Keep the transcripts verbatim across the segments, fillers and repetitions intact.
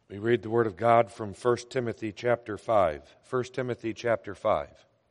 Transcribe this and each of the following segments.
We read the Word of God from First Timothy chapter five. First Timothy chapter five.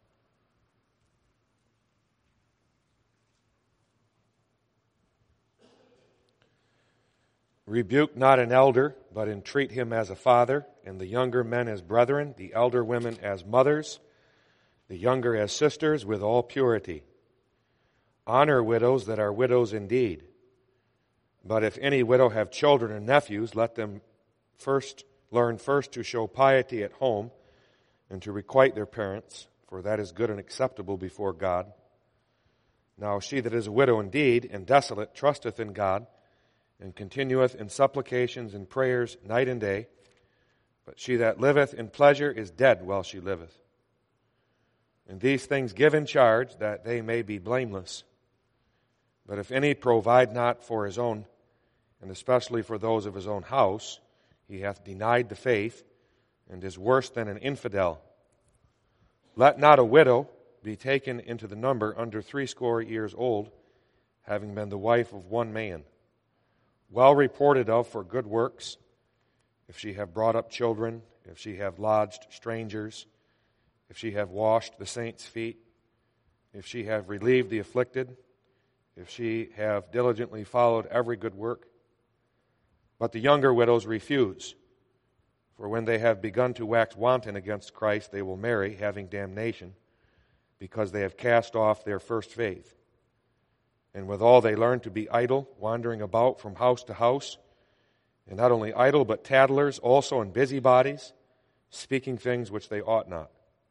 Rebuke not an elder, but entreat him as a father, and the younger men as brethren, the elder women as mothers, the younger as sisters, with all purity. Honor widows that are widows indeed. But if any widow have children and nephews, let them first learn first to show piety at home and to requite their parents, for that is good and acceptable before God. Now she that is a widow indeed and desolate trusteth in God, and continueth in supplications and prayers night and day. But she that liveth in pleasure is dead while she liveth. And these things give in charge, that they may be blameless. But if any provide not for his own, and especially for those of his own house, he hath denied the faith, and is worse than an infidel. Let not a widow be taken into the number under threescore years old, having been the wife of one man, well reported of for good works, if she have brought up children, if she have lodged strangers, if she have washed the saints' feet, if she have relieved the afflicted, if she have diligently followed every good work. But the younger widows refuse, for when they have begun to wax wanton against Christ, they will marry, having damnation, because they have cast off their first faith. And withal they learn to be idle, wandering about from house to house, and not only idle, but tattlers also, and busybodies, speaking things which they ought not.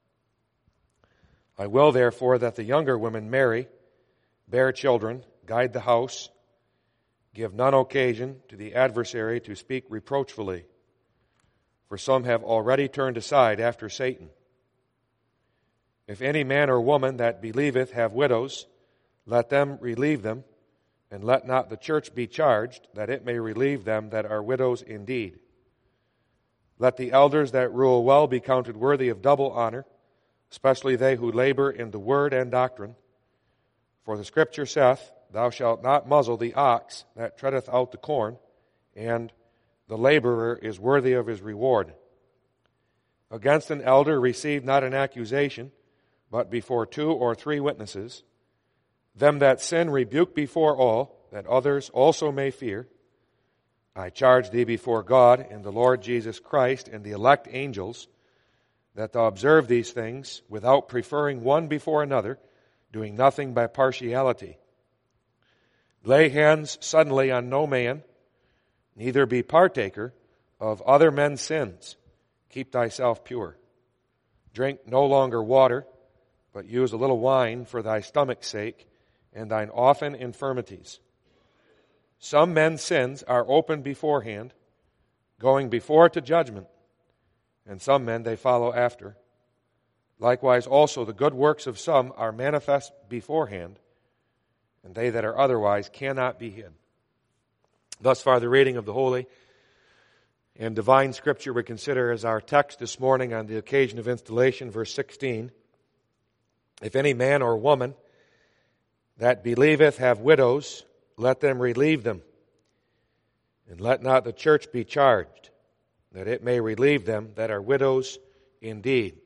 I will therefore that the younger women marry, bear children, guide the house, give none occasion to the adversary to speak reproachfully, for some have already turned aside after Satan. If any man or woman that believeth have widows, let them relieve them, and let not the church be charged, that it may relieve them that are widows indeed. Let the elders that rule well be counted worthy of double honor, especially they who labor in the word and doctrine. For the Scripture saith, Thou shalt not muzzle the ox that treadeth out the corn, and the laborer is worthy of his reward. Against an elder receive not an accusation, but before two or three witnesses. Them that sin rebuke before all, that others also may fear. I charge thee before God and the Lord Jesus Christ and the elect angels, that thou observe these things without preferring one before another, doing nothing by partiality. Lay hands suddenly on no man, neither be partaker of other men's sins. Keep thyself pure. Drink no longer water, but use a little wine for thy stomach's sake, and thine often infirmities. Some men's sins are open beforehand, going before to judgment, and some men they follow after. Likewise also the good works of some are manifest beforehand, and they that are otherwise cannot be hid. Thus far the reading of the Holy and Divine Scripture we consider as our text this morning on the occasion of installation, verse sixteen. If any man or woman that believeth have widows, let them relieve them. And let not the church be charged, that it may relieve them that are widows indeed.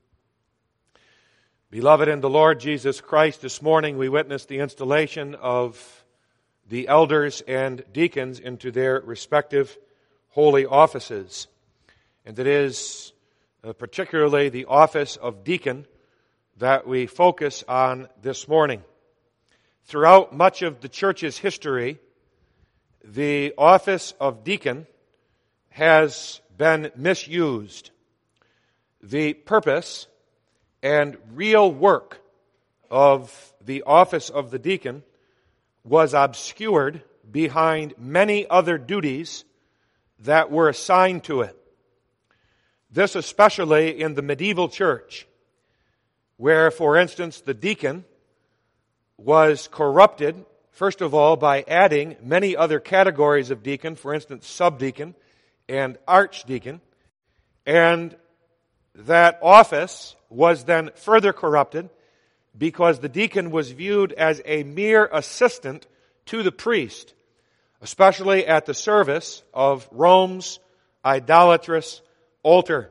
Beloved in the Lord Jesus Christ, this morning we witness the installation of the elders and deacons into their respective holy offices. And it is uh, particularly the office of deacon that we focus on this morning. Throughout much of the church's history, the office of deacon has been misused. The purpose and real work of the office of the deacon was obscured behind many other duties that were assigned to it. This especially in the medieval church, where, for instance, the deacon was corrupted, first of all, by adding many other categories of deacon, for instance, subdeacon and archdeacon, and that office was then further corrupted because the deacon was viewed as a mere assistant to the priest, especially at the service of Rome's idolatrous altar.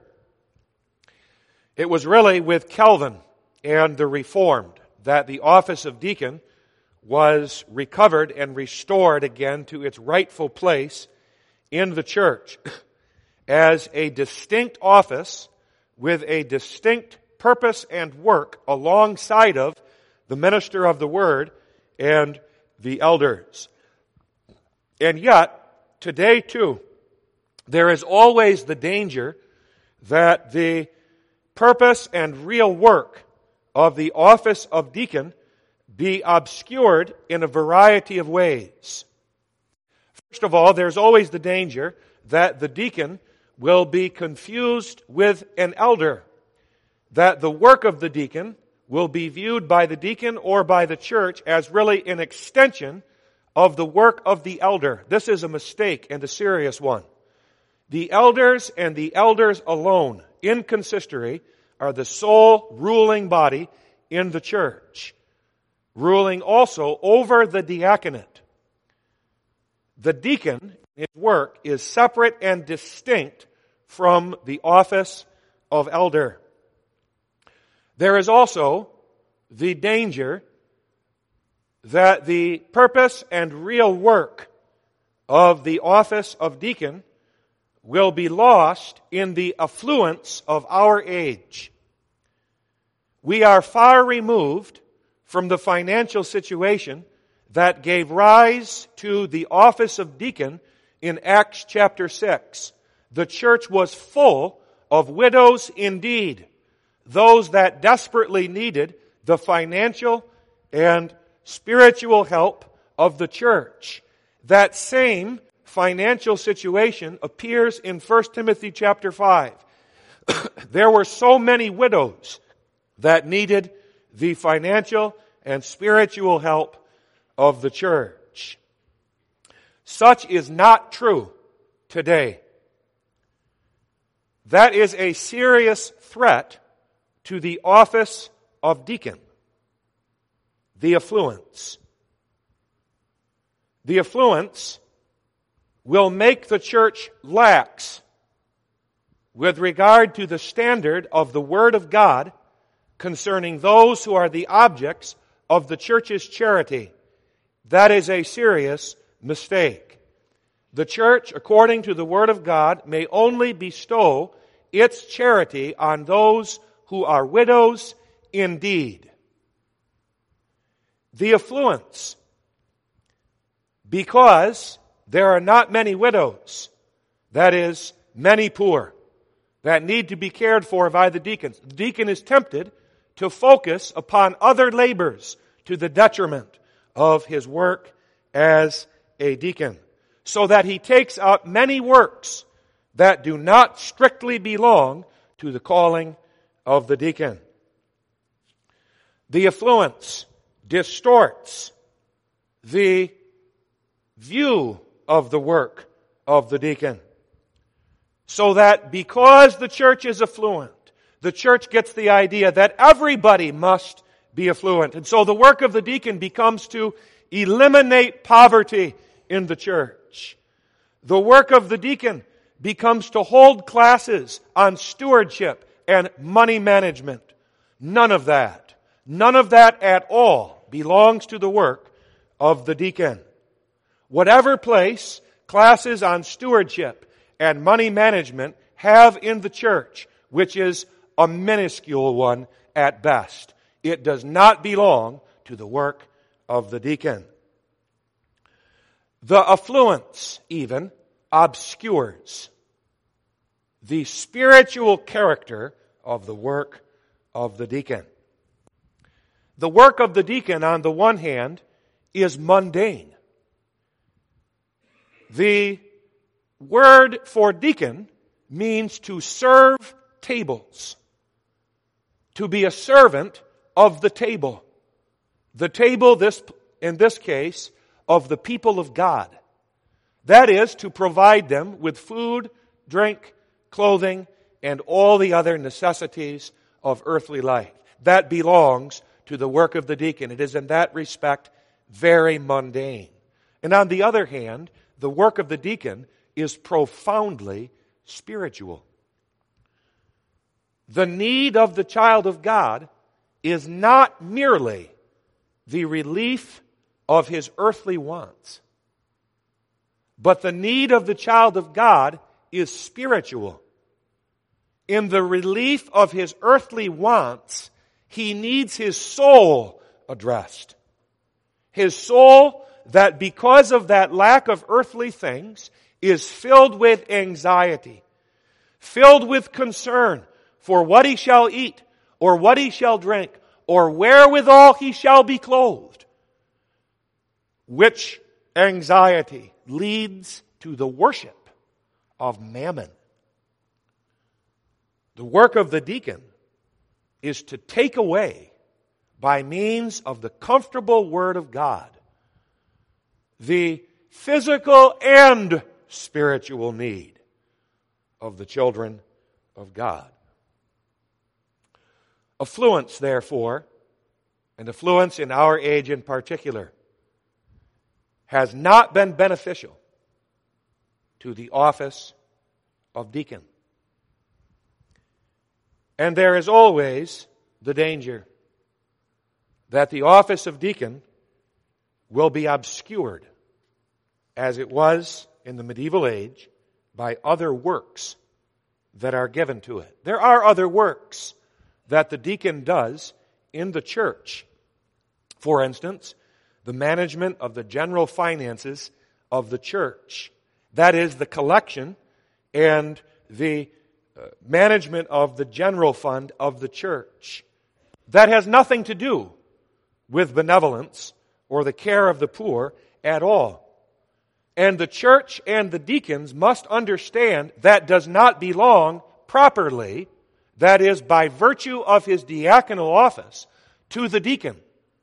It was really with Calvin and the Reformed that the office of deacon was recovered and restored again to its rightful place in the church as a distinct office with a distinct purpose and work alongside of the minister of the word and the elders. And yet, today too, there is always the danger that the purpose and real work of the office of deacon be obscured in a variety of ways. First of all, there's always the danger that the deacon will be confused with an elder, that the work of the deacon will be viewed by the deacon or by the church as really an extension of the work of the elder. This is a mistake and a serious one. The elders and the elders alone in consistory are the sole ruling body in the church, ruling also over the diaconate. The deacon, his work, is separate and distinct from the office of elder. There is also the danger that the purpose and real work of the office of deacon will be lost in the affluence of our age. We are far removed from the financial situation that gave rise to the office of deacon in Acts chapter six. The church was full of widows indeed, those that desperately needed the financial and spiritual help of the church. That same financial situation appears in First Timothy chapter five. There were so many widows that needed the financial and spiritual help of the church. Such is not true today. That is a serious threat to the office of deacon. The affluence. The affluence will make the church lax with regard to the standard of the Word of God concerning those who are the objects of the church's charity. That is a serious mistake. The church, according to the Word of God, may only bestow its charity on those who are widows indeed. The affluence, because there are not many widows, that is, many poor, that need to be cared for by the deacons. The deacon is tempted to focus upon other labors to the detriment of his work as a deacon, so that he takes up many works that do not strictly belong to the calling of the deacon. The affluence distorts the view of the work of the deacon, so that because the church is affluent, the church gets the idea that everybody must be affluent. And so the work of the deacon becomes to eliminate poverty in the church. The work of the deacon becomes to hold classes on stewardship and money management. None of that, none of that at all belongs to the work of the deacon. Whatever place classes on stewardship and money management have in the church, which is a minuscule one at best, it does not belong to the work of the deacon. The affluence even obscures the spiritual character of the work of the deacon. The work of the deacon, on the one hand, is mundane. The word for deacon means to serve tables, to be a servant of the table. The table, this in this case, of the people of God. That is, to provide them with food, drink, clothing, and all the other necessities of earthly life. That belongs to the work of the deacon. It is in that respect very mundane. And on the other hand, the work of the deacon is profoundly spiritual. The need of the child of God is not merely the relief of his earthly wants, but the need of the child of God is spiritual. In the relief of his earthly wants, he needs his soul addressed. His soul that, because of that lack of earthly things, is filled with anxiety, filled with concern for what he shall eat, or what he shall drink, or wherewithal he shall be clothed. Which anxiety leads to the worship of mammon. The work of the deacon is to take away, by means of the comfortable Word of God, the physical and spiritual need of the children of God. Affluence, therefore, and affluence in our age in particular, has not been beneficial to the office of deacon. And there is always the danger that the office of deacon will be obscured, as it was in the medieval age, by other works that are given to it. There are other works that the deacon does in the church. For instance, the management of the general finances of the church. That is, the collection and the uh, management of the general fund of the church. That has nothing to do with benevolence or the care of the poor at all. And the church and the deacons must understand that does not belong properly, that is, by virtue of his diaconal office, to the deacon.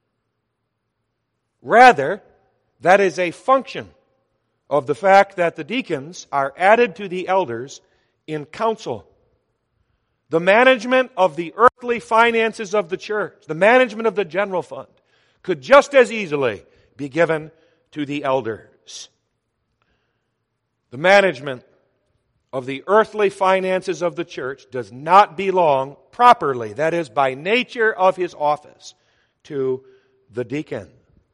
Rather, that is a function of the fact that the deacons are added to the elders in council. The management of the earthly finances of the church, the management of the general fund, could just as easily be given to the elders. The management of the earthly finances of the church does not belong properly, that is, by nature of his office, to the deacon.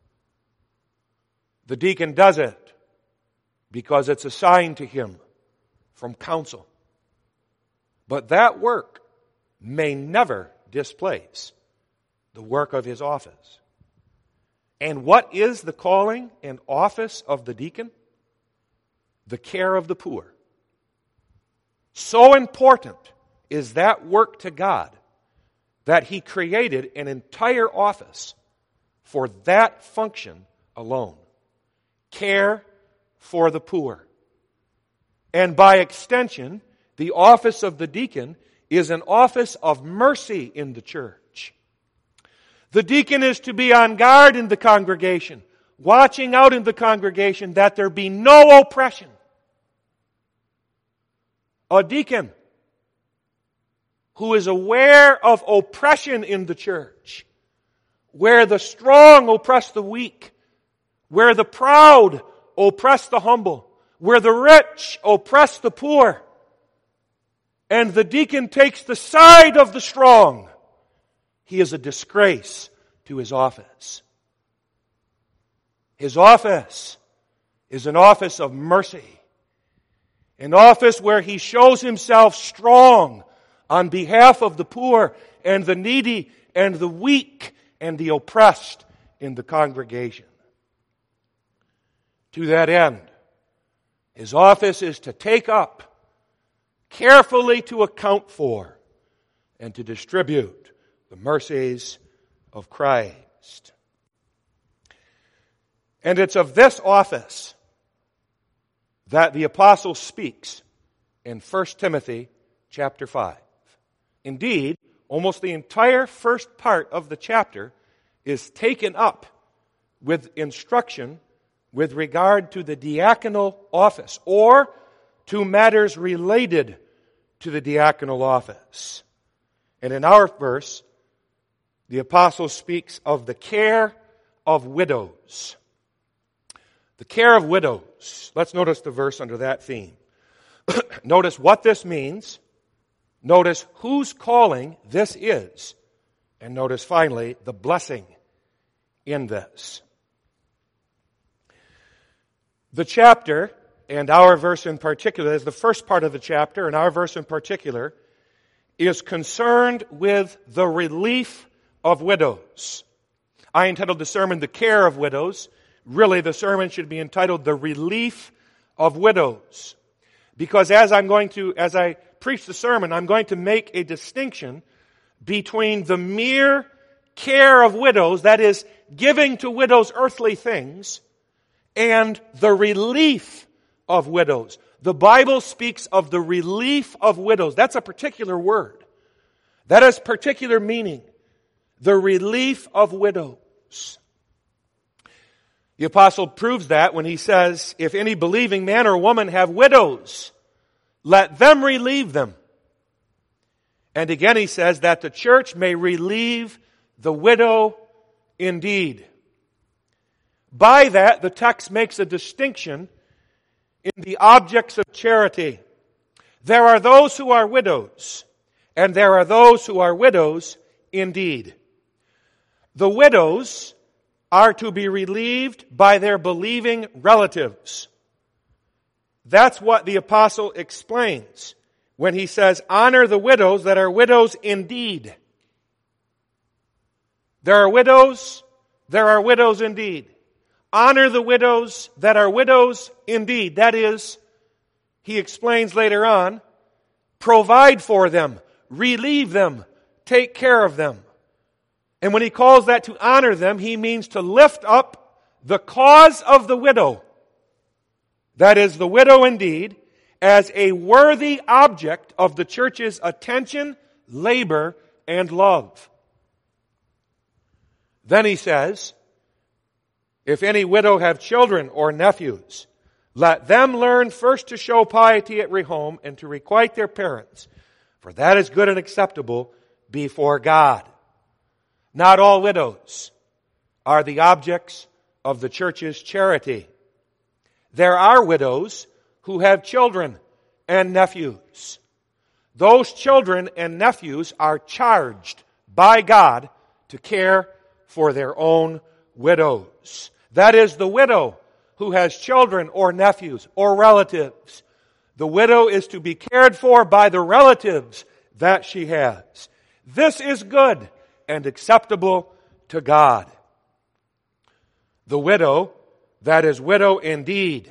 The deacon does it because it's assigned to him from council. But that work may never displace the work of his office. And what is the calling and office of the deacon? The care of the poor. So important is that work to God that He created an entire office for that function alone. Care for the poor. And by extension, the office of the deacon is an office of mercy in the church. The deacon is to be on guard in the congregation, watching out in the congregation that there be no oppression. A deacon who is aware of oppression in the church, where the strong oppress the weak, where the proud oppress the humble, where the rich oppress the poor, and the deacon takes the side of the strong, he is a disgrace to his office. His office is an office of mercy, an office where he shows himself strong on behalf of the poor and the needy and the weak and the oppressed in the congregation. To that end, his office is to take up, carefully to account for, and to distribute the mercies of Christ. And it's of this office that the apostle speaks in First Timothy chapter five. Indeed, almost the entire first part of the chapter is taken up with instruction with regard to the diaconal office, or to matters related to the diaconal office. And in our verse, the apostle speaks of the care of widows. The care of widows. Let's notice the verse under that theme. Notice what this means. Notice whose calling this is. And notice finally the blessing in this. The chapter, and our verse in particular, is the first part of the chapter, and our verse in particular, is concerned with the relief of widows. I entitled the sermon, The Care of Widows. Really, the sermon should be entitled, The Relief of Widows. Because as I'm going to, as I preach the sermon, I'm going to make a distinction between the mere care of widows, that is, giving to widows earthly things, and the relief of widows. The Bible speaks of the relief of widows. That's a particular word. That has particular meaning. The relief of widows. The apostle proves that when he says, if any believing man or woman have widows, let them relieve them. And again he says that the church may relieve the widow indeed. By that, the text makes a distinction in the objects of charity. There are those who are widows, and there are those who are widows indeed. The widows are to be relieved by their believing relatives. That's what the apostle explains when he says, honor the widows that are widows indeed. There are widows, there are widows indeed. Honor the widows that are widows indeed. That is, he explains later on, provide for them, relieve them, take care of them. And when he calls that to honor them, he means to lift up the cause of the widow, that is, the widow indeed, as a worthy object of the church's attention, labor, and love. Then he says, if any widow have children or nephews, let them learn first to show piety at home and to requite their parents, for that is good and acceptable before God. Not all widows are the objects of the church's charity. There are widows who have children and nephews. Those children and nephews are charged by God to care for their own widows. That is, the widow who has children or nephews or relatives. The widow is to be cared for by the relatives that she has. This is good and acceptable to God. The widow, that is widow indeed,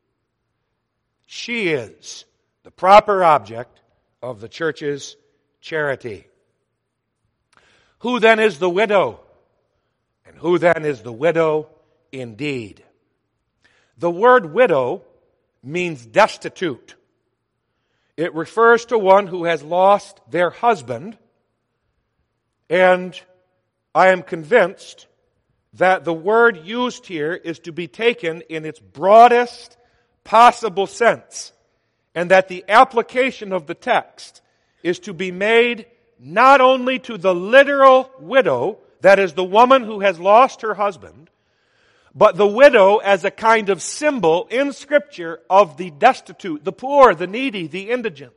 she is the proper object of the church's charity. Who then is the widow? And who then is the widow indeed? The word widow means destitute. It refers to one who has lost their husband, and I am convinced that the word used here is to be taken in its broadest possible sense, and that the application of the text is to be made not only to the literal widow, that is the woman who has lost her husband, but the widow as a kind of symbol in Scripture of the destitute, the poor, the needy, the indigent.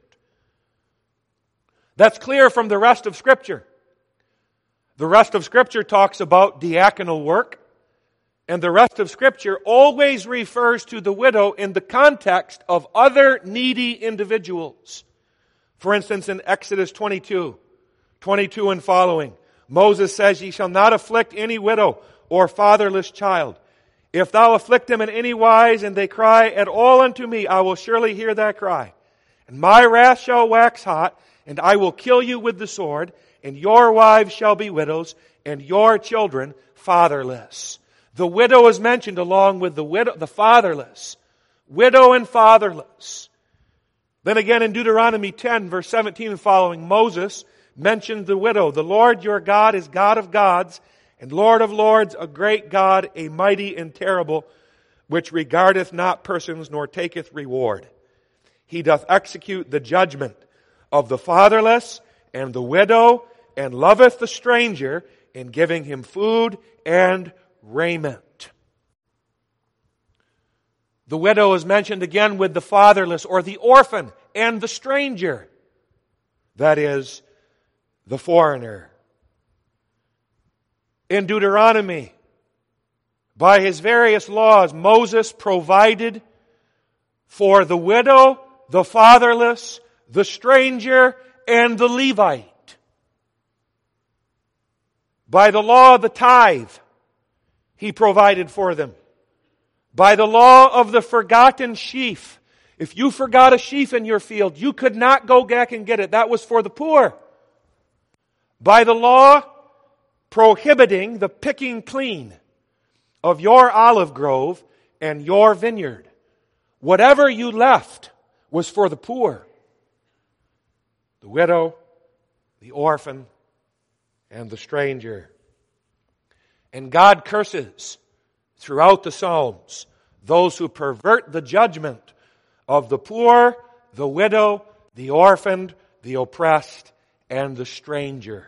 That's clear from the rest of Scripture. The rest of Scripture talks about diaconal work, and the rest of Scripture always refers to the widow in the context of other needy individuals. For instance, in Exodus twenty-two, twenty-two and following, Moses says, "Ye shall not afflict any widow or fatherless child. If thou afflict them in any wise, and they cry at all unto me, I will surely hear that cry. And my wrath shall wax hot, and I will kill you with the sword, and your wives shall be widows, and your children fatherless." The widow is mentioned along with the widow, the fatherless. Widow and fatherless. Then again in Deuteronomy ten, verse seventeen and following, Moses mentioned the widow. "The Lord your God is God of gods, and Lord of lords, a great God, a mighty and terrible, which regardeth not persons, nor taketh reward. He doth execute the judgment of the fatherless and the widow, and loveth the stranger, in giving him food and raiment." The widow is mentioned again with the fatherless or the orphan and the stranger. That is, the foreigner. In Deuteronomy, by his various laws, Moses provided for the widow, the fatherless, the stranger, and the Levite. By the law of the tithe, he provided for them. By the law of the forgotten sheaf, if you forgot a sheaf in your field, you could not go back and get it. That was for the poor. By the law prohibiting the picking clean of your olive grove and your vineyard. Whatever you left was for the poor, the widow, the orphan, and the stranger. And God curses throughout the Psalms those who pervert the judgment of the poor, the widow, the orphaned, the oppressed, and the stranger.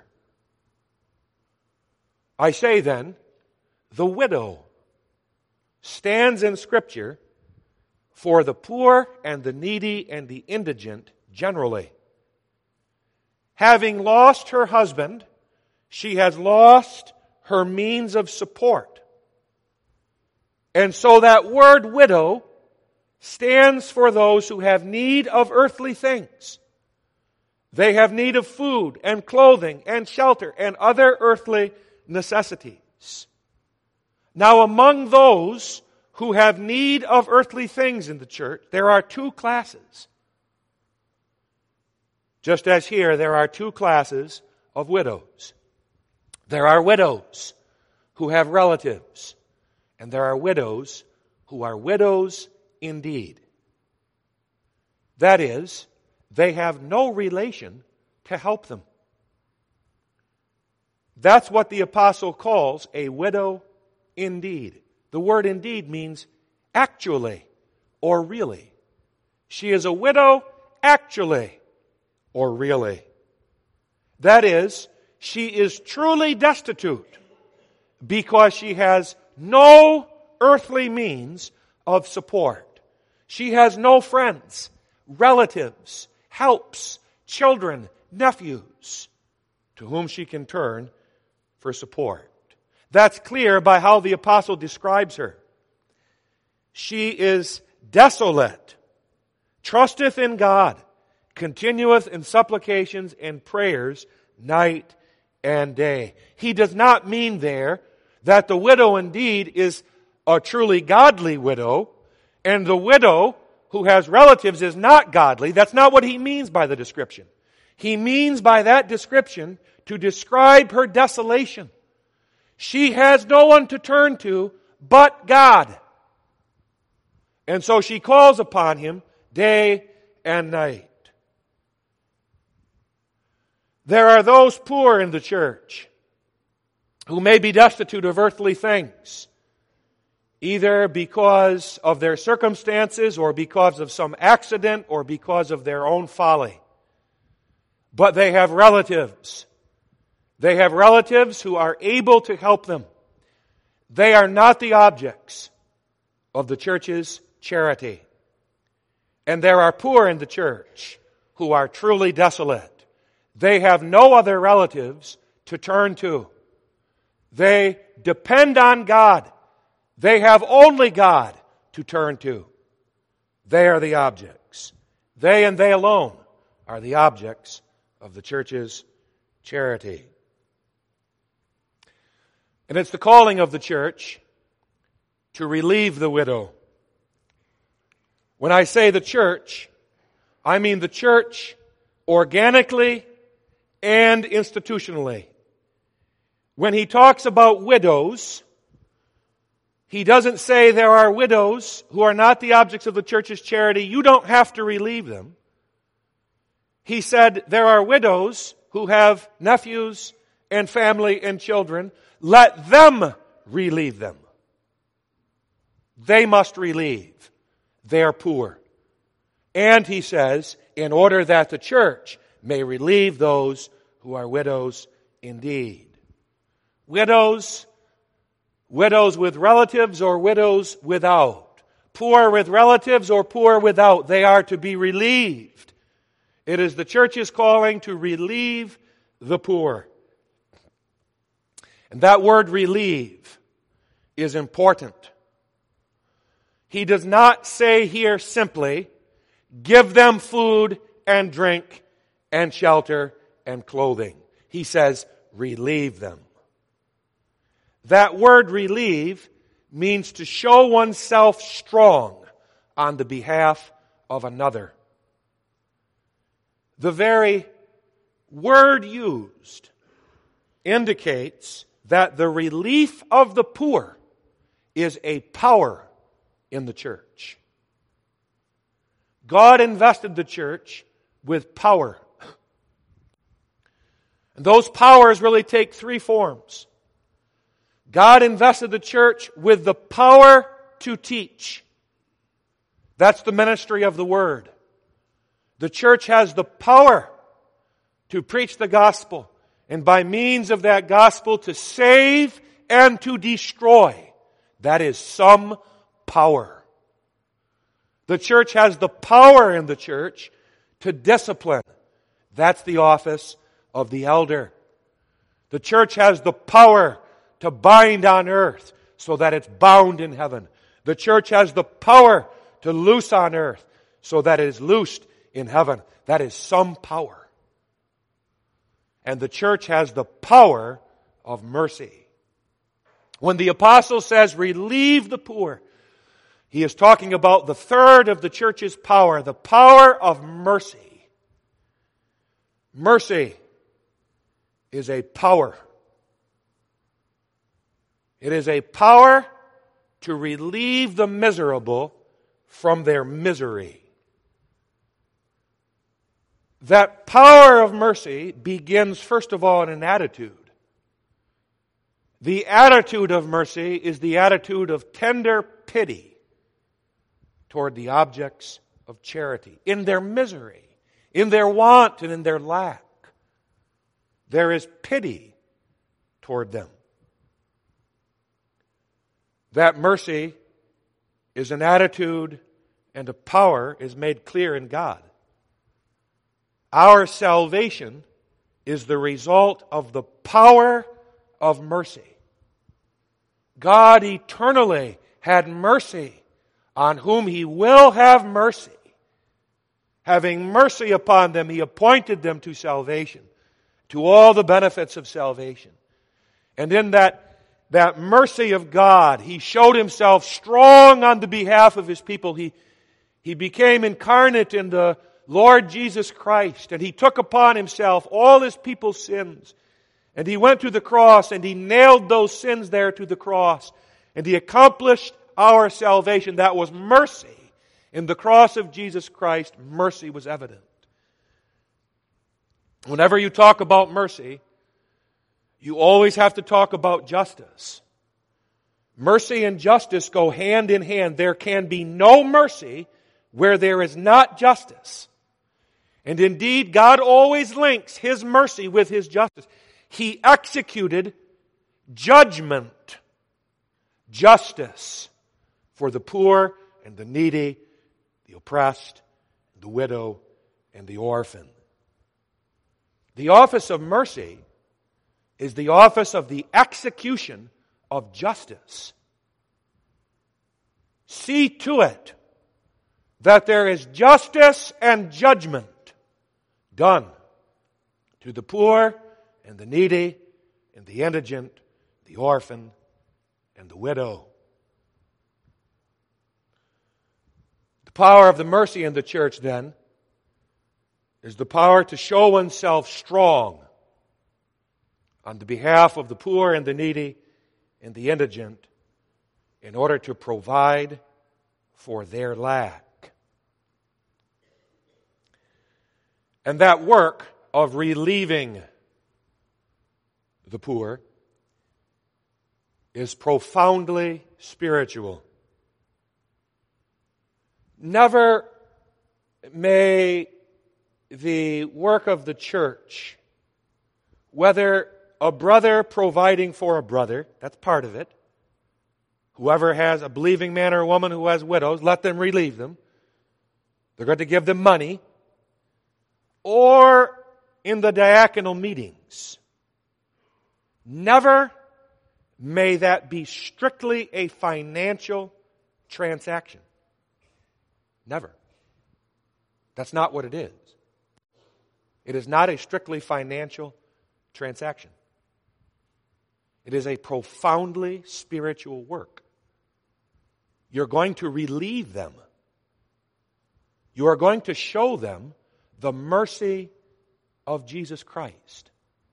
I say then, the widow stands in Scripture for the poor and the needy and the indigent generally. Having lost her husband, she has lost her means of support. And so that word widow stands for those who have need of earthly things. They have need of food and clothing and shelter and other earthly necessities. Now, among those who have need of earthly things in the church, there are two classes. Just as here, there are two classes of widows. There are widows who have relatives, and there are widows who are widows indeed. That is, they have no relation to help them. That's what the apostle calls a widow indeed. The word indeed means actually or really. She is a widow actually or really. That is, she is truly destitute because she has no earthly means of support. She has no friends, relatives, helps, children, nephews to whom she can turn for support. That's clear by how the apostle describes her. She is desolate, trusteth in God, continueth in supplications and prayers night and day. He does not mean there that the widow indeed is a truly godly widow, and the widow who has relatives is not godly. That's not what he means by the description. He means by that description to describe her desolation. She has no one to turn to but God. And so she calls upon Him day and night. There are those poor in the church who may be destitute of earthly things, either because of their circumstances or because of some accident or because of their own folly. But they have relatives. They have relatives who are able to help them. They are not the objects of the church's charity. And there are poor in the church who are truly desolate. They have no other relatives to turn to. They depend on God. They have only God to turn to. They are the objects. They and they alone are the objects of the church's charity. And it's the calling of the church to relieve the widow. When I say the church, I mean the church organically and institutionally. When he talks about widows, he doesn't say there are widows who are not the objects of the church's charity. You don't have to relieve them. He said there are widows who have nephews and family and children. Let them relieve them. They must relieve their poor. And he says, in order that the church may relieve those who are widows indeed. Widows, widows with relatives or widows without. Poor with relatives or poor without. They are to be relieved It is the church's calling to relieve the poor. And that word relieve is important. He does not say here simply, give them food and drink and shelter and clothing. He says, relieve them. That word relieve means to show oneself strong on the behalf of another. The very word used indicates that the relief of the poor is a power in the church. God invested the church with power. And those powers really take three forms. God invested the church with the power to teach. That's the ministry of the Word. The church has the power to preach the gospel, and by means of that gospel to save and to destroy. That is some power. The church has the power in the church to discipline. That's the office of the elder. The church has the power to bind on earth so that it's bound in heaven. The church has the power to loose on earth so that it is loosed in heaven. That is some power. And the church has the power of mercy. When the apostle says, relieve the poor, he is talking about the third of the church's power, the power of mercy. Mercy is a power. It is a power to relieve the miserable from their misery. That power of mercy begins, first of all, in an attitude. The attitude of mercy is the attitude of tender pity toward the objects of charity. In their misery, in their want, and in their lack, there is pity toward them. That mercy is an attitude and a power is made clear in God. Our salvation is the result of the power of mercy. God eternally had mercy on whom He will have mercy. Having mercy upon them, He appointed them to salvation, to all the benefits of salvation. And in that, that mercy of God, He showed Himself strong on the behalf of His people. He, he became incarnate in the Lord Jesus Christ, and He took upon Himself all His people's sins. And He went to the cross, and He nailed those sins there to the cross. And He accomplished our salvation. That was mercy. In the cross of Jesus Christ, mercy was evident. Whenever you talk about mercy, you always have to talk about justice. Mercy and justice go hand in hand. There can be no mercy where there is not justice. And indeed, God always links His mercy with His justice. He executed judgment, justice for the poor and the needy, the oppressed, the widow, and the orphan. The office of mercy is the office of the execution of justice. See to it that there is justice and judgment done to the poor and the needy and the indigent, the orphan and the widow. The power of the mercy in the church, then, is the power to show oneself strong on the behalf of the poor and the needy and the indigent in order to provide for their lack. And that work of relieving the poor is profoundly spiritual. Never may the work of the church, whether a brother providing for a brother, that's part of it. Whoever has a believing man or woman who has widows, let them relieve them. They're going to give them money. or in the diaconal meetings. Never may that be strictly a financial transaction. Never. That's not what it is. It is not a strictly financial transaction. It is a profoundly spiritual work. You're going to relieve them. You are going to show them the mercy of Jesus Christ.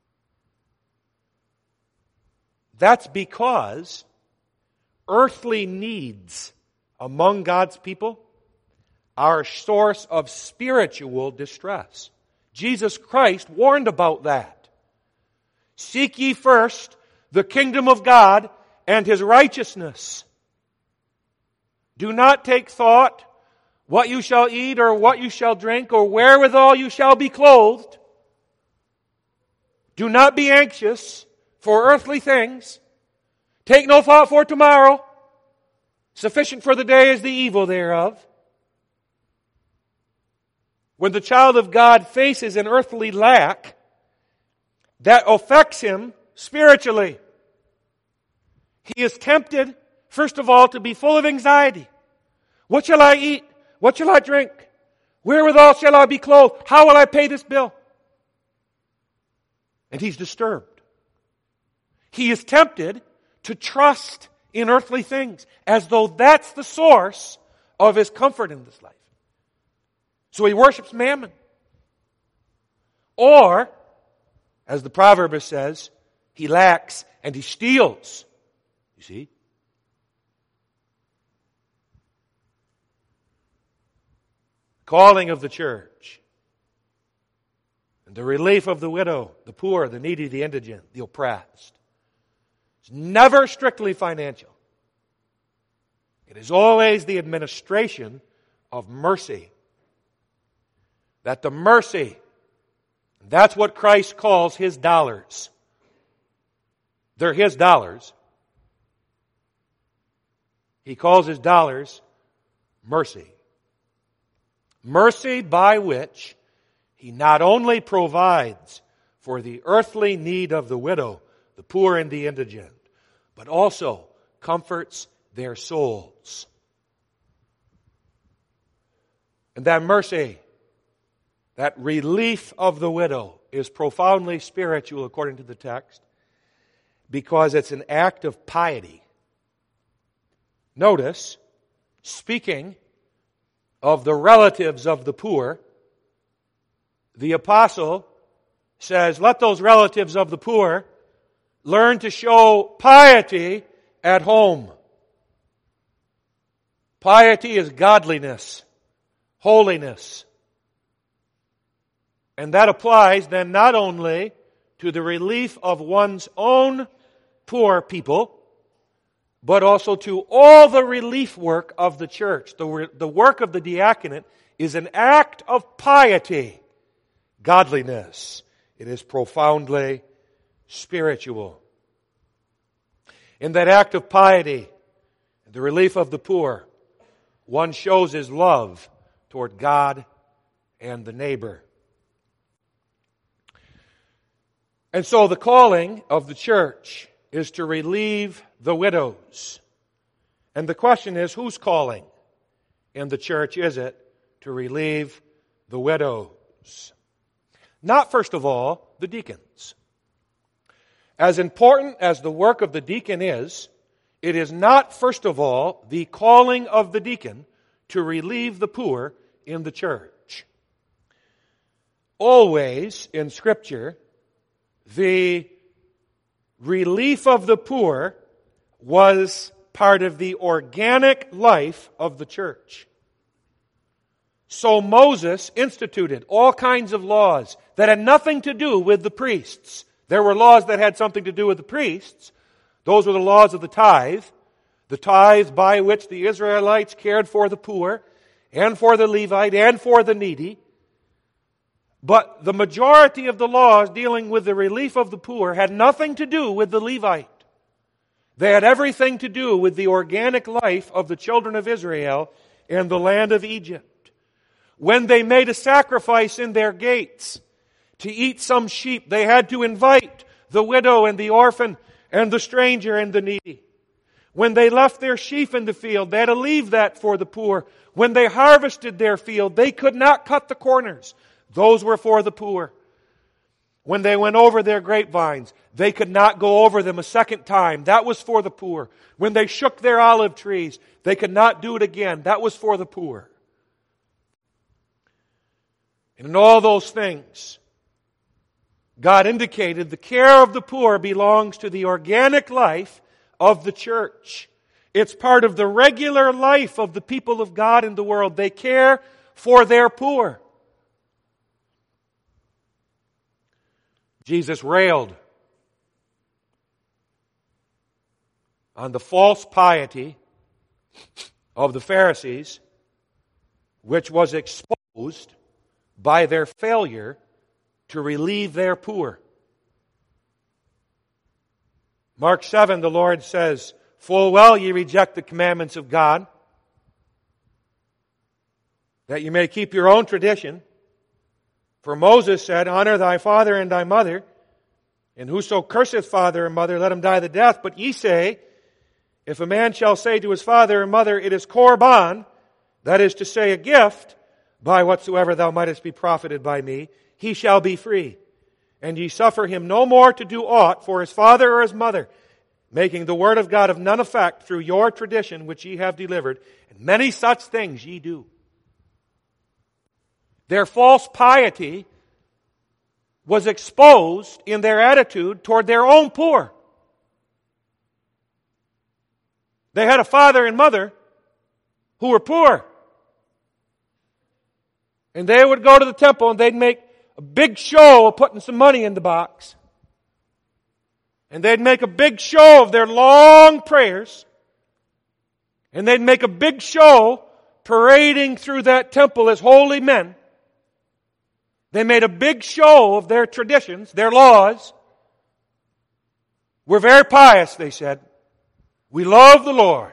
That's because earthly needs among God's people are a source of spiritual distress. Jesus Christ warned about that. Seek ye first the kingdom of God and His righteousness. Do not take thought what you shall eat or what you shall drink or wherewithal you shall be clothed. Do not be anxious for earthly things. Take no thought for tomorrow. Sufficient for the day is the evil thereof. When the child of God faces an earthly lack, that affects him spiritually. He is tempted, first of all, to be full of anxiety. What shall I eat? What shall I drink? Wherewithal shall I be clothed? How will I pay this bill? And he's disturbed. He is tempted to trust in earthly things as though that's the source of his comfort in this life. So he worships mammon. Or, as the proverb says, he lacks and he steals. You see? Calling of the church and the relief of the widow, the poor, the needy, the indigent, the oppressed. It's never strictly financial. It is always the administration of mercy. That the mercy, that's what Christ calls His dollars. They're His dollars. He calls His dollars mercy. Mercy by which He not only provides for the earthly need of the widow, the poor and the indigent, but also comforts their souls. And that mercy, that relief of the widow, is profoundly spiritual according to the text because it's an act of piety. Notice, speaking of the relatives of the poor, the apostle says, let those relatives of the poor learn to show piety at home. Piety is godliness, holiness. And that applies then not only to the relief of one's own poor people, but also to all the relief work of the church. The, the work of the diaconate is an act of piety, godliness. It is profoundly spiritual. In that act of piety, the relief of the poor, one shows his love toward God and the neighbor. And so the calling of the church is to relieve the widows. And the question is, whose calling in the church is it to relieve the widows? Not, first of all, the deacons. As important as the work of the deacon is, it is not, first of all, the calling of the deacon to relieve the poor in the church. Always in Scripture, the relief of the poor was part of the organic life of the church. So Moses instituted all kinds of laws that had nothing to do with the priests. There were laws that had something to do with the priests. Those were the laws of the tithe, the tithe by which the Israelites cared for the poor and for the Levite and for the needy. But the majority of the laws dealing with the relief of the poor had nothing to do with the Levite. They had everything to do with the organic life of the children of Israel in the land of Egypt. When they made a sacrifice in their gates to eat some sheep, they had to invite the widow and the orphan and the stranger and the needy. When they left their sheaf in the field, they had to leave that for the poor. When they harvested their field, they could not cut the corners. Those were for the poor. When they went over their grapevines, they could not go over them a second time. That was for the poor. When they shook their olive trees, they could not do it again. That was for the poor. And in all those things, God indicated the care of the poor belongs to the organic life of the church. It's part of the regular life of the people of God in the world. They care for their poor. Jesus railed on the false piety of the Pharisees, which was exposed by their failure to relieve their poor. Mark seven, the Lord says, "Full well ye reject the commandments of God, that you may keep your own tradition. For Moses said, Honor thy father and thy mother, and whoso curseth father and mother, let him die the death. But ye say, If a man shall say to his father and mother, It is korban, that is to say, a gift, by whatsoever thou mightest be profited by me, he shall be free. And ye suffer him no more to do aught for his father or his mother, making the word of God of none effect through your tradition which ye have delivered. And many such things ye do." Their false piety was exposed in their attitude toward their own poor. They had a father and mother who were poor. And they would go to the temple and they'd make a big show of putting some money in the box. And they'd make a big show of their long prayers. And they'd make a big show parading through that temple as holy men. They made a big show of their traditions, their laws. We're very pious, they said. We love the Lord.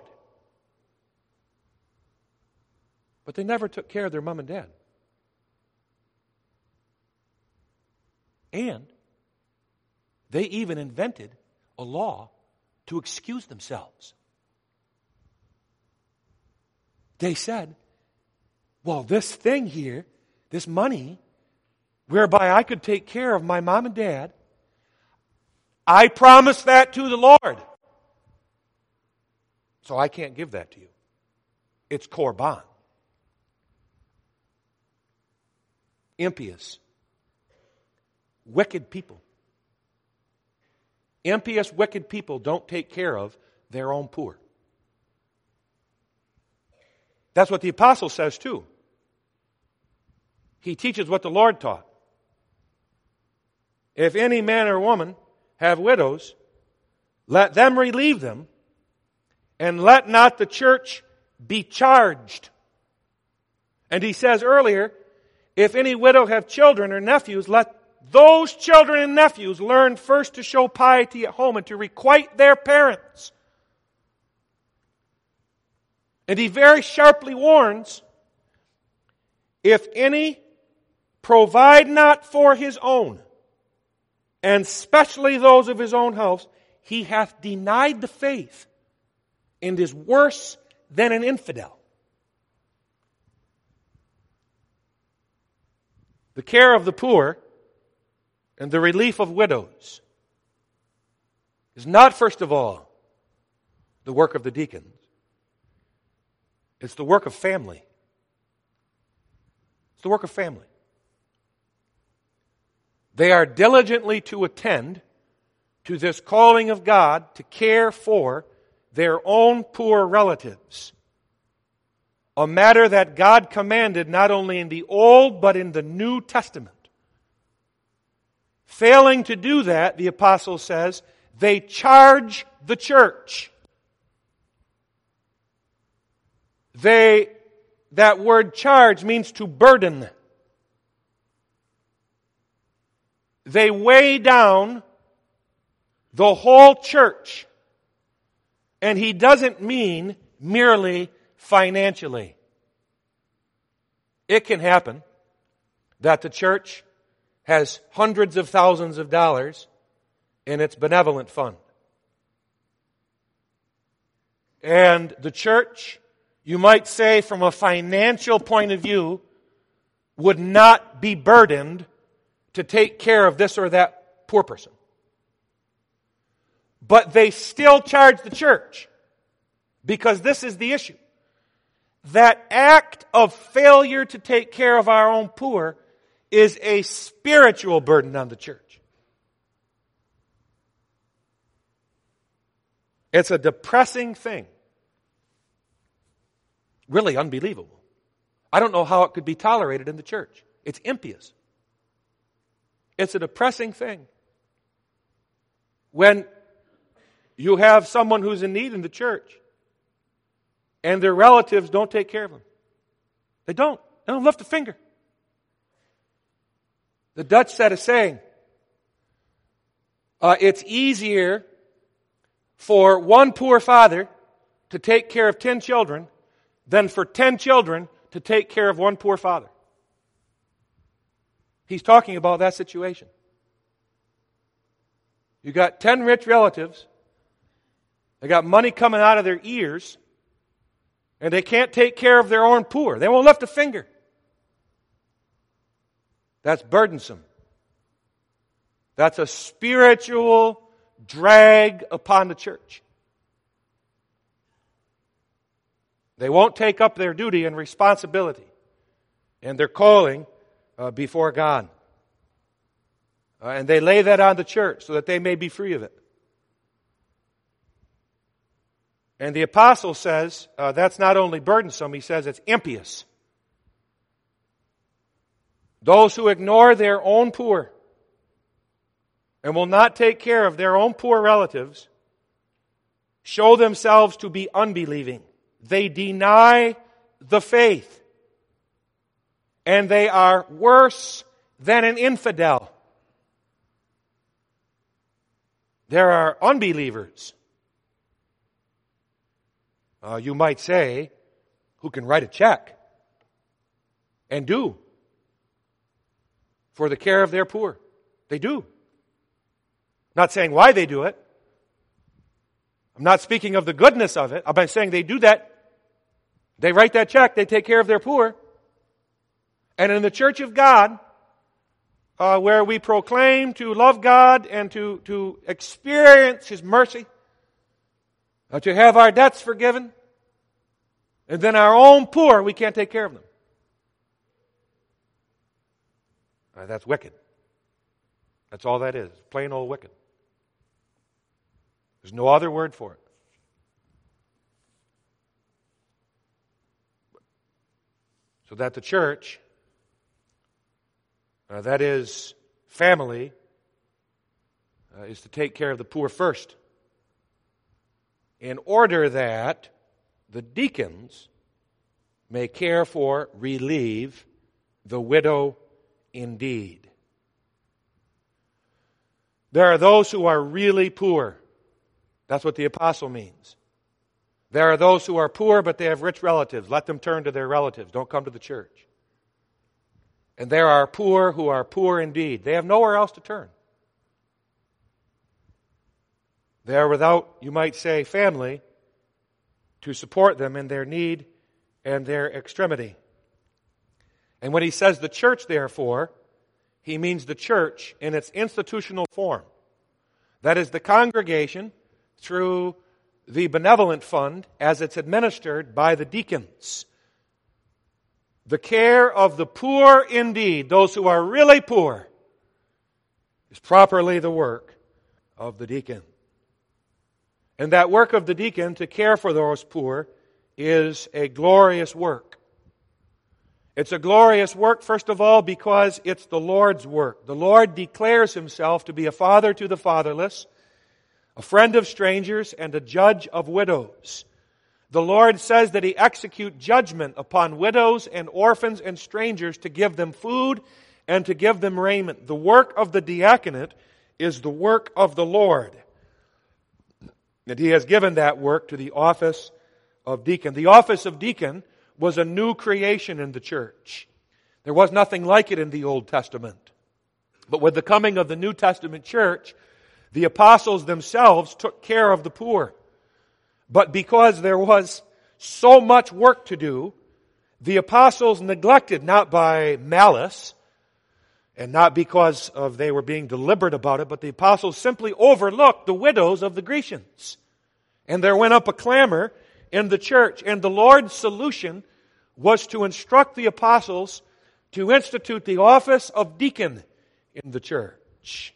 But they never took care of their mom and dad. And they even invented a law to excuse themselves. They said, well, this thing here, this money, whereby I could take care of my mom and dad, I promised that to the Lord. So I can't give that to you. It's korban. Impious. Wicked people. Impious, wicked people don't take care of their own poor. That's what the apostle says too. He teaches what the Lord taught. If any man or woman have widows, let them relieve them, and let not the church be charged. And he says earlier, if any widow have children or nephews, let those children and nephews learn first to show piety at home and to requite their parents. And he very sharply warns, if any provide not for his own, and especially those of his own house, he hath denied the faith and is worse than an infidel. The care of the poor and the relief of widows is not, first of all, the work of the deacons. It's the work of family. It's the work of family. They are diligently to attend to this calling of God to care for their own poor relatives. A matter that God commanded not only in the Old but in the New Testament. Failing to do that, the apostle says, they charge the church. They, that word charge means to burden. They weigh down the whole church. And he doesn't mean merely financially. It can happen that the church has hundreds of thousands of dollars in its benevolent fund. And the church, you might say from a financial point of view, would not be burdened to take care of this or that poor person. But they still charge the church, because this is the issue. That act of failure to take care of our own poor is a spiritual burden on the church. It's a depressing thing. Really unbelievable. I don't know how it could be tolerated in the church. It's impious. It's a depressing thing. When you have someone who's in need in the church and their relatives don't take care of them. They don't. They don't lift a finger. The Dutch said a saying, uh, it's easier for one poor father to take care of ten children than for ten children to take care of one poor father. He's talking about that situation. You got ten rich relatives. They got money coming out of their ears, and they can't take care of their own poor. They won't lift a finger. That's burdensome. That's a spiritual drag upon the church. They won't take up their duty and responsibility and their calling uh, before God. Uh, and they lay that on the church so that they may be free of it. And the apostle says uh, that's not only burdensome, he says it's impious. Those who ignore their own poor and will not take care of their own poor relatives show themselves to be unbelieving. They deny the faith. And they are worse than an infidel. There are unbelievers, uh, you might say, who can write a check and do for the care of their poor. They do. Not saying why they do it. I'm not speaking of the goodness of it. I'm saying they do that. They write that check. They take care of their poor. And in the church of God, uh, where we proclaim to love God and to, to experience His mercy, uh, to have our debts forgiven, and then our own poor, we can't take care of them. Uh, that's wicked. That's all that is. Plain old wicked. There's no other word for it. So that the church, uh, that is family, uh, is to take care of the poor first, in order that the deacons may care for, relieve the widow indeed. There are those who are really poor. That's what the apostle means. There are those who are poor, but they have rich relatives. Let them turn to their relatives. Don't come to the church. And there are poor who are poor indeed. They have nowhere else to turn. They are without, you might say, family to support them in their need and their extremity. And when he says the church, therefore, he means the church in its institutional form. That is the congregation through the benevolent fund as it's administered by the deacons. The care of the poor indeed, those who are really poor, is properly the work of the deacon. And that work of the deacon to care for those poor is a glorious work. It's a glorious work, first of all, because it's the Lord's work. The Lord declares Himself to be a father to the fatherless, a friend of strangers, and a judge of widows. The Lord says that He execute judgment upon widows and orphans and strangers to give them food and to give them raiment. The work of the diaconate is the work of the Lord. And He has given that work to the office of deacon. The office of deacon was a new creation in the church. There was nothing like it in the Old Testament. But with the coming of the New Testament church, the apostles themselves took care of the poor. But because there was so much work to do, the apostles neglected, not by malice, and not because of they were being deliberate about it, but the apostles simply overlooked the widows of the Grecians. And there went up a clamor in the church. And the Lord's solution was to instruct the apostles to institute the office of deacon in the church.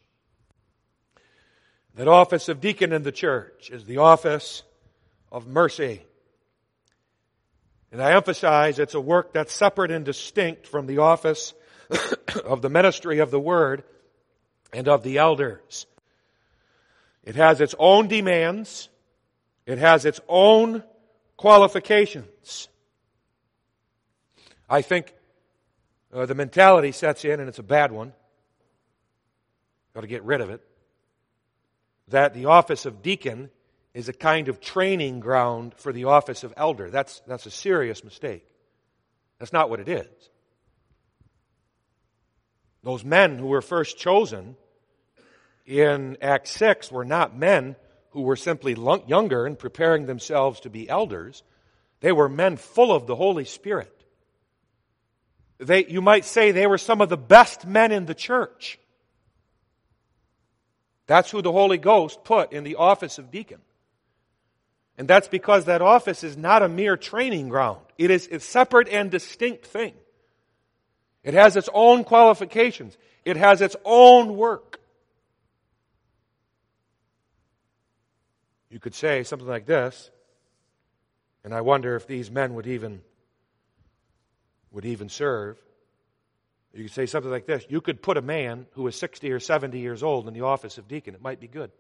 That office of deacon in the church is the office of mercy. And I emphasize it's a work that's separate and distinct from the office of the ministry of the Word and of the elders. It has its own demands. It has its own qualifications. I think uh, the mentality sets in, and it's a bad one. Got to get rid of it. That the office of deacon is a kind of training ground for the office of elder. That's, that's a serious mistake. That's not what it is. Those men who were first chosen in Acts six were not men who were simply younger and preparing themselves to be elders. They were men full of the Holy Spirit. They, you might say they were some of the best men in the church. That's who the Holy Ghost put in the office of deacon. And that's because that office is not a mere training ground. It is a separate and distinct thing. It has its own qualifications. It has its own work. You could say something like this, and I wonder if these men would even, would even serve. You could say something like this. You could put a man who is sixty or seventy years old in the office of deacon. It might be good.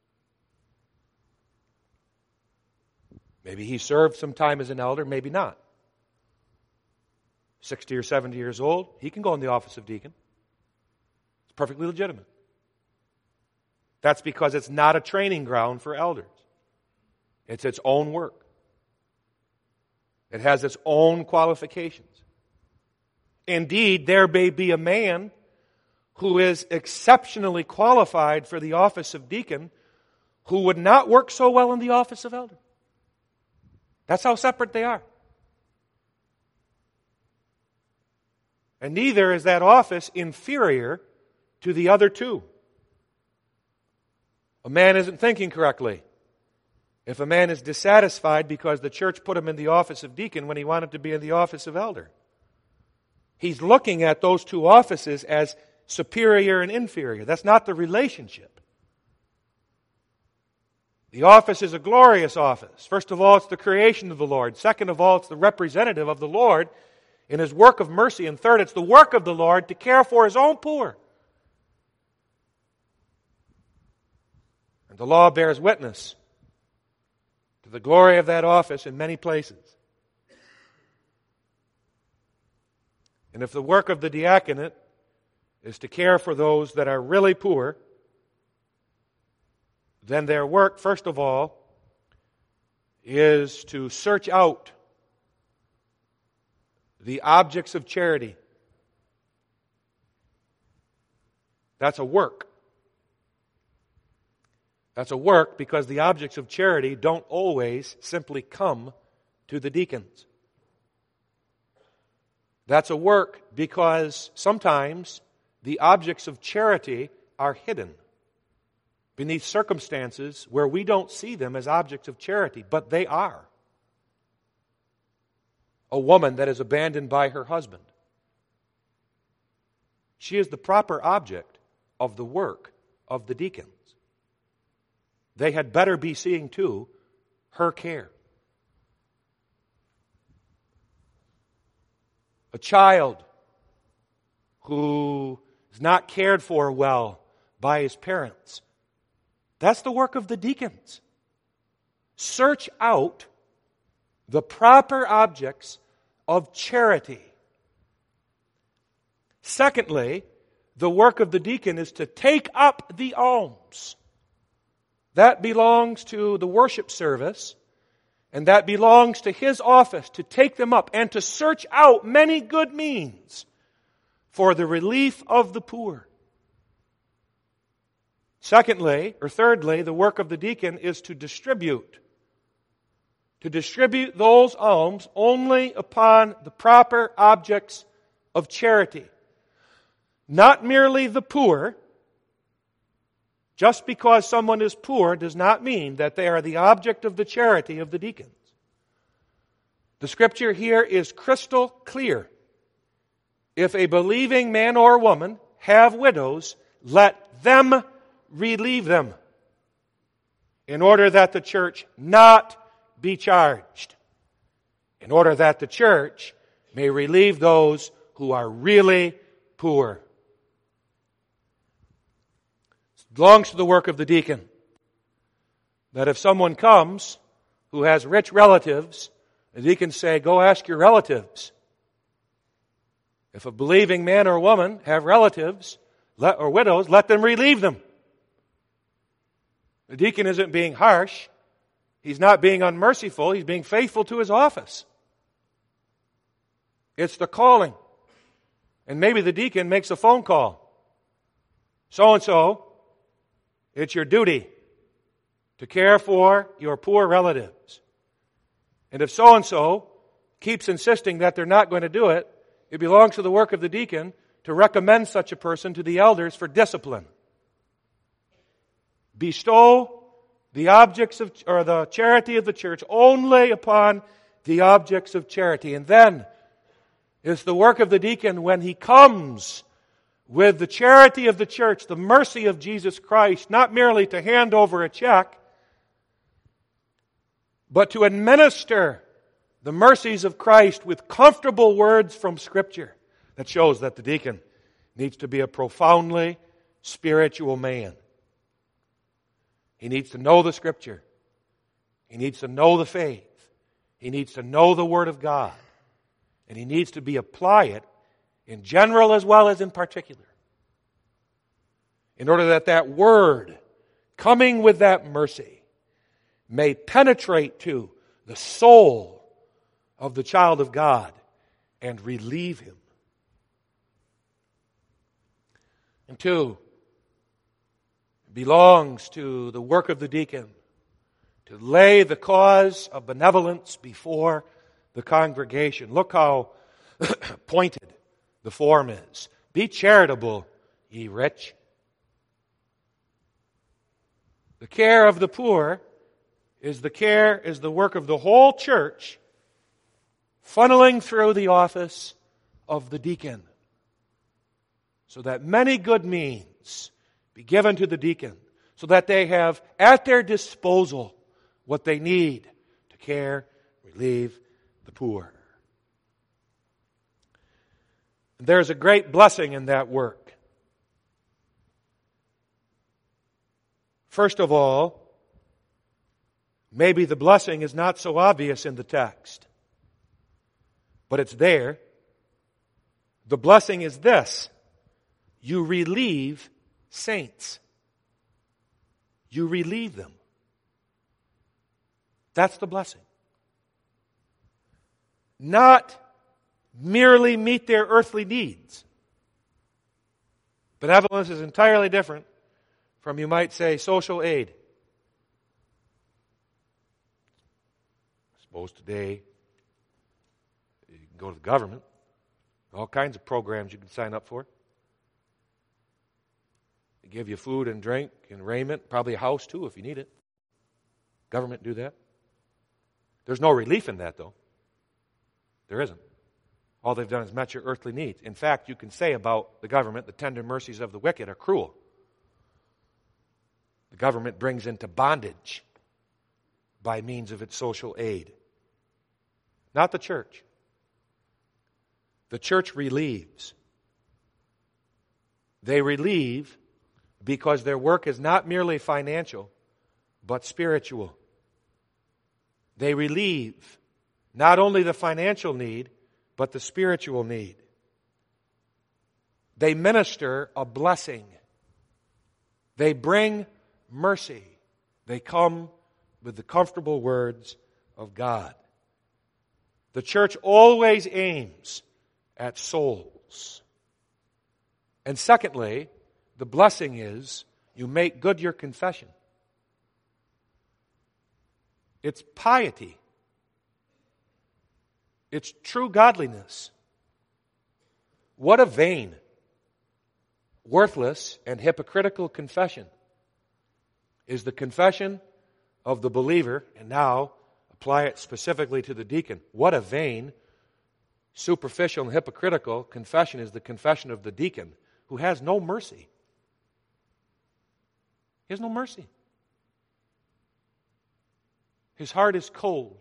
Maybe he served some time as an elder, maybe not. sixty or seventy years old, he can go in the office of deacon. It's perfectly legitimate. That's because it's not a training ground for elders. It's its own work. It has its own qualifications. Indeed, there may be a man who is exceptionally qualified for the office of deacon who would not work so well in the office of elder. That's how separate they are. And neither is that office inferior to the other two. A man isn't thinking correctly if a man is dissatisfied because the church put him in the office of deacon when he wanted to be in the office of elder. He's looking at those two offices as superior and inferior. That's not the relationship. The office is a glorious office. First of all, it's the creation of the Lord. Second of all, it's the representative of the Lord in His work of mercy. And third, it's the work of the Lord to care for His own poor. And the law bears witness to the glory of that office in many places. And if the work of the diaconate is to care for those that are really poor, then their work, first of all, is to search out the objects of charity. That's a work. That's a work because the objects of charity don't always simply come to the deacons. That's a work because sometimes the objects of charity are hidden beneath circumstances where we don't see them as objects of charity, but they are. A woman that is abandoned by her husband. She is the proper object of the work of the deacons. They had better be seeing to her care. A child who is not cared for well by his parents. That's the work of the deacons. Search out the proper objects of charity. Secondly, the work of the deacon is to take up the alms. That belongs to the worship service, and that belongs to his office to take them up and to search out many good means for the relief of the poor. Secondly, or thirdly, the work of the deacon is to distribute. To distribute those alms only upon the proper objects of charity. Not merely the poor. Just because someone is poor does not mean that they are the object of the charity of the deacons. The Scripture here is crystal clear. If a believing man or woman have widows, let them relieve them, in order that the church not be charged, in order that the church may relieve those who are really poor. It belongs to the work of the deacon that if someone comes who has rich relatives, the deacon say, go ask your relatives. If a believing man or woman have relatives or widows, let them relieve them. The deacon isn't being harsh. He's not being unmerciful. He's being faithful to his office. It's the calling. And maybe the deacon makes a phone call. So-and-so, it's your duty to care for your poor relatives. And if so-and-so keeps insisting that they're not going to do it, it belongs to the work of the deacon to recommend such a person to the elders for discipline. Bestow the objects of, or the charity of the church only upon the objects of charity. And then it's the work of the deacon when he comes with the charity of the church, the mercy of Jesus Christ, not merely to hand over a check, but to administer the mercies of Christ with comfortable words from Scripture. That shows that the deacon needs to be a profoundly spiritual man. He needs to know the Scripture. He needs to know the faith. He needs to know the Word of God. And he needs to be apply it in general as well as in particular. In order that that Word, coming with that mercy, may penetrate to the soul of the child of God and relieve him. And two, belongs to the work of the deacon to lay the cause of benevolence before the congregation. Look how pointed the form is. Be charitable, ye rich. The care of the poor is the care, is the work of the whole church, funneling through the office of the deacon, so that many good means be given to the deacon, so that they have at their disposal what they need to care, relieve the poor. And there's a great blessing in that work. First of all, maybe the blessing is not so obvious in the text, but it's there. The blessing is this: you relieve saints. You relieve them. That's the blessing. Not merely meet their earthly needs. Benevolence is entirely different from, you might say, social aid. I suppose today you can go to the government. All kinds of programs you can sign up for. They give you food and drink and raiment, probably a house too if you need it. Government do that. There's no relief in that though. There isn't. All they've done is met your earthly needs. In fact, you can say about the government, the tender mercies of the wicked are cruel. The government brings into bondage by means of its social aid. Not the church. The church relieves. They relieve because their work is not merely financial, but spiritual. They relieve not only the financial need, but the spiritual need. They minister a blessing. They bring mercy. They come with the comfortable words of God. The church always aims at souls. And secondly, the blessing is you make good your confession. It's piety. It's true godliness. What a vain, worthless, and hypocritical confession is the confession of the believer, and now apply it specifically to the deacon. What a vain, superficial, and hypocritical confession is the confession of the deacon, who has no mercy. He has no mercy. His heart is cold.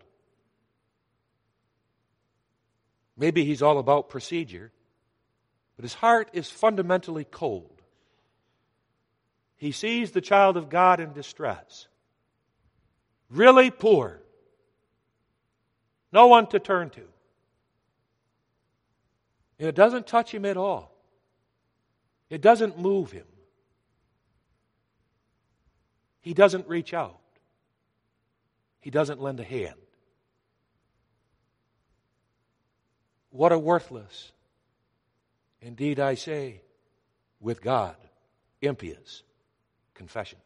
Maybe he's all about procedure, but his heart is fundamentally cold. He sees the child of God in distress, really poor, no one to turn to. And it doesn't touch him at all. It doesn't move him. He doesn't reach out. He doesn't lend a hand. What a worthless, indeed I say, with God, impious confession.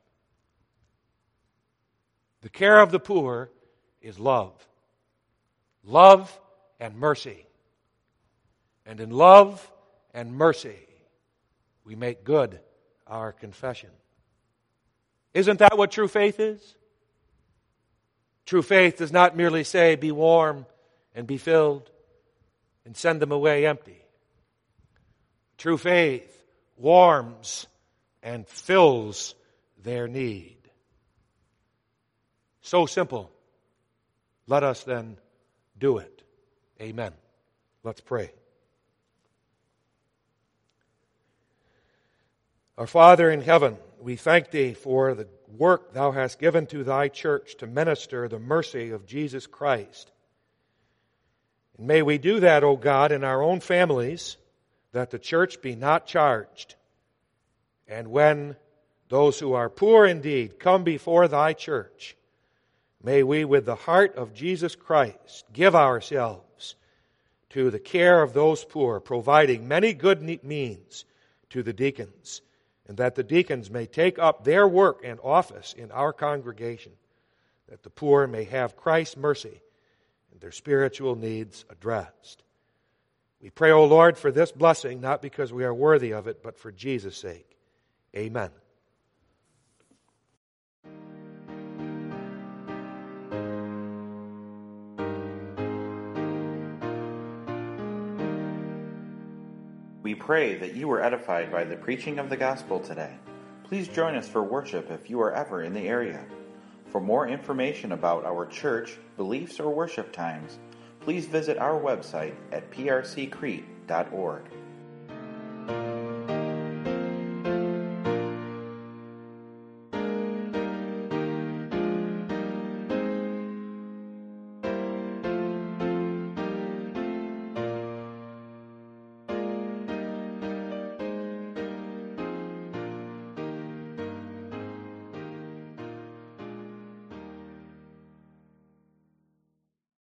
The care of the poor is love. Love and mercy. And in love and mercy, we make good our confession. Isn't that what true faith is? True faith does not merely say, be warm and be filled and send them away empty. True faith warms and fills their need. So simple. Let us then do it. Amen. Let's pray. Our Father in heaven, we thank Thee for the work Thou hast given to Thy church to minister the mercy of Jesus Christ. And may we do that, O God, in our own families, that the church be not charged. And when those who are poor indeed come before Thy church, may we with the heart of Jesus Christ give ourselves to the care of those poor, providing many good means to the deacons, and that the deacons may take up their work and office in our congregation, that the poor may have Christ's mercy and their spiritual needs addressed. We pray, O Lord, for this blessing, not because we are worthy of it, but for Jesus' sake. Amen. We pray that you were edified by the preaching of the gospel today. Please join us for worship if you are ever in the area. For more information about our church, beliefs, or worship times, please visit our website at p r c crete dot org.